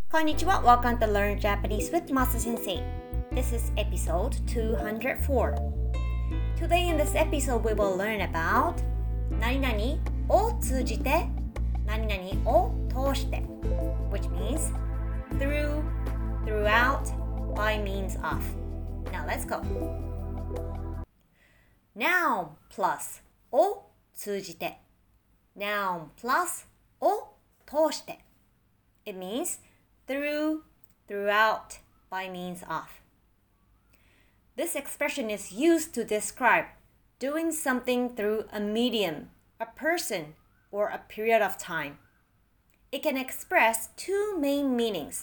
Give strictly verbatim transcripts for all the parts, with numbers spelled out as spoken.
こんにちは。Welcome to Learn Japanese with Masa Sensei. This is episode two hundred four. Today in this episode, we will learn about 何々を通じて何々を通して which means through, throughout, by means of. Now let's go. Noun plus を通じて Noun plus を通して It means through, throughout, by means of. This expression is used to describe doing something through a medium, a person, or a period of time. It can express two main meanings.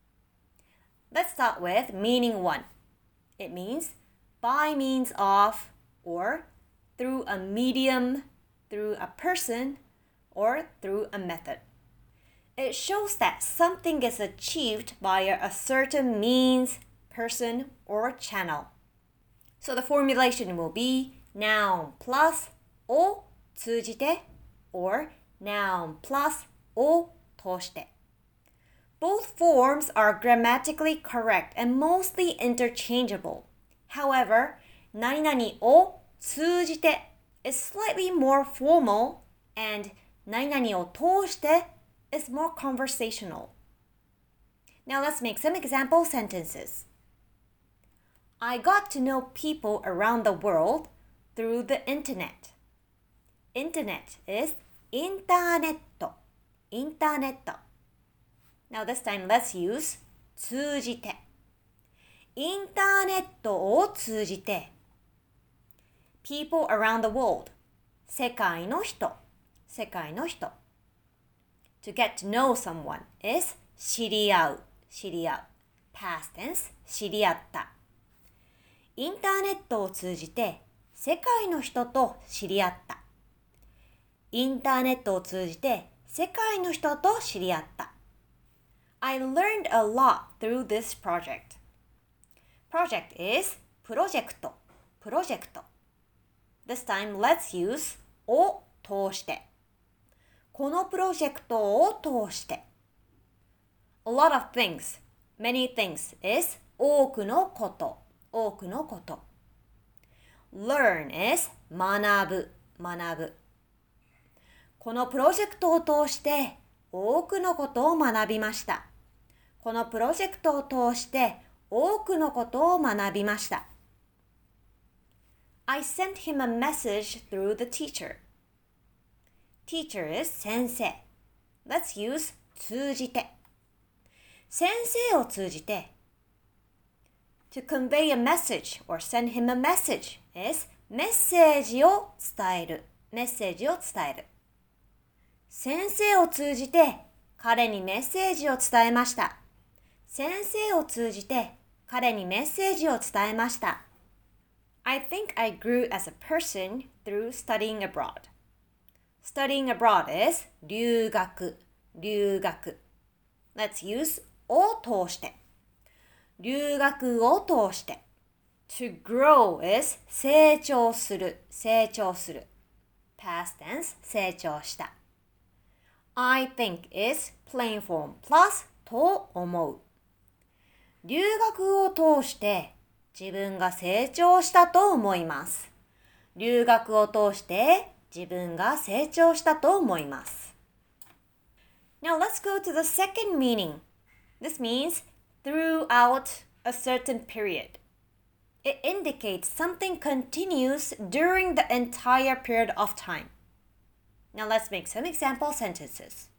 Let's start with meaning one. It means by means of, or through a medium, through a person, or through a method. It shows that something is achieved via a certain means, person, or channel. So the formulation will be noun plus を通じて or noun plus を通して Both forms are grammatically correct and mostly interchangeable. However, 何々を通じて is slightly more formal and 何々を通して is more conversational. Now let's make some example sentences. I got to know people around the world through the internet. Internet is インターネット。インターネット。Now this time let's use 通じて。インターネットを通じて。People around the world. 世界の人。世界の人。To get to know someone is 知り合う。知り合う。Past tense 知り合った。インターネットを通じて世界の人と知り合った。インターネットを通じて世界の人と知り合った。I learned a lot through this project. Project is プロジェクト。プロジェクト。This time let's use を通して。このプロジェクトを通して。A lot of things, many things is 多くのこと。多くのこと。Learn is 学ぶ。学ぶ。このプロジェクトを通して多くのことを学びました。このプロジェクトを通して多くのことを学びました。I sent him a message through the teacher. Teacher is 先生。Let's use 通じて。先生を通じて。To convey a message or send him a message is メッセージを伝える。メッセージを伝える。先生を通じて彼にメッセージを伝えました。先生を通じて彼にメッセージを伝えました。I think I grew as a person through studying abroad. Studying abroad is 留学。留学。Let's use を通して。留学を通して。To grow is 成長する。成長する。Past tense 成長した。I think is plain form plus と思う。留学を通して自分が成長したと思います。留学を通して自分が成長したと思います。Now let's go to the second meaning. This means throughout a certain period. It indicates something continues during the entire period of time. Now let's make some example sentences.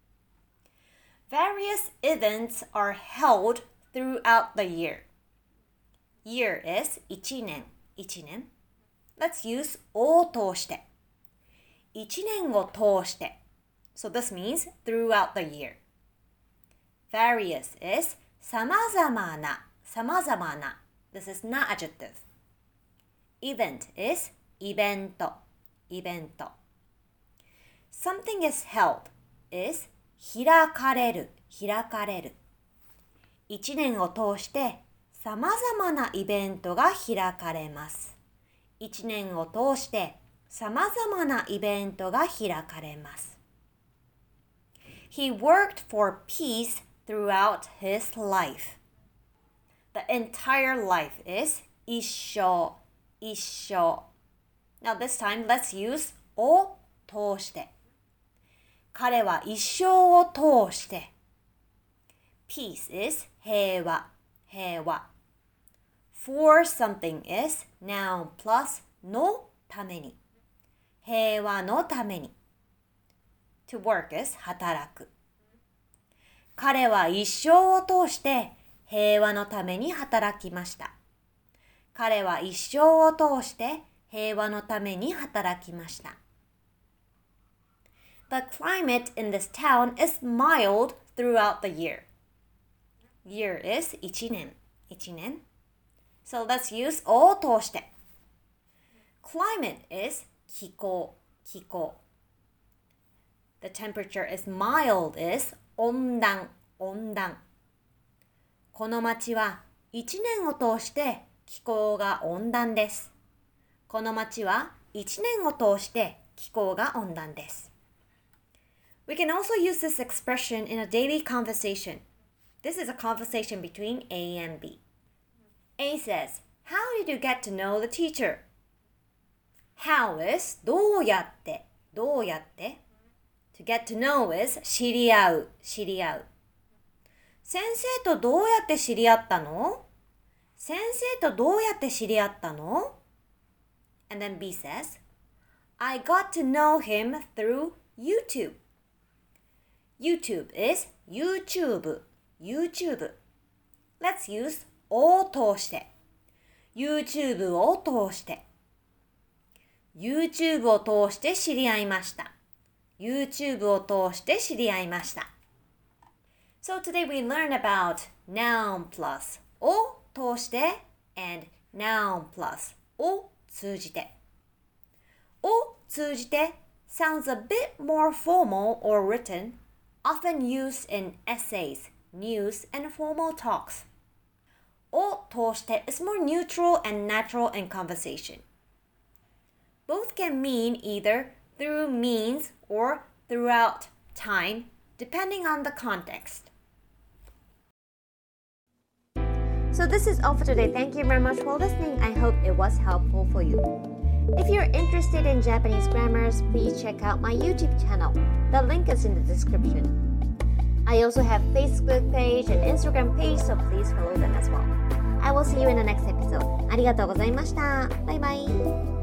Various events are held throughout the year. Year is 一年。一年。Let's use を通して。一年を通して。So this means throughout the year. Various is さまざまな。さまざまな。This is not adjective. Event is イベント。イベント。Something is held is 開かれる。開かれる。一年を通してさまざまなイベントが開かれます。一年を通してさまざまなイベントが開かれます。He worked for peace throughout his life. The entire life is 一生、一生。Now this time, let's use を通して。彼は一生を通して。Peace is 平和、平和。For something is noun plus のために。平和のために。To work is 働く。彼は一生を通して平和のために働きました。彼は一生を通して平和のために働きました。The climate in this town is mild throughout the year. Year is 一年。一年。So let's use を通して。Climate is 気候。気候。The temperature is mild is 温暖。温暖。この町は一年を通して気候が温暖です。この町は一年を通して気候が温暖です。We can also use this expression in a daily conversation. This is a conversation between A and B. A says, How did you get to know the teacher? How is どうやって、どうやって。To get to know is 知り合う、知り合う。先生とどうやって知り合ったの？先生とどうやって知り合ったの？ And then B says, I got to know him through YouTube. YouTube is YouTube, YouTube. Let's use を通して。YouTube を通して。YouTube を通して知り合いました。YouTube を通して知り合いました。So today we learn about noun plus を通して and noun plus を通じて。を通じて sounds a bit more formal or written, often used in essays, news, and formal talks. を通して is more neutral and natural in conversation. Both can mean either through means or throughout time, depending on the context. So this is all for today. Thank you very much for listening. I hope it was helpful for you. If you're interested in Japanese grammars, please check out my YouTube channel. The link is in the description. I also have Facebook page and Instagram page, so please follow them as well. I will see you in the next episode. ありがとうございました。バイバイ。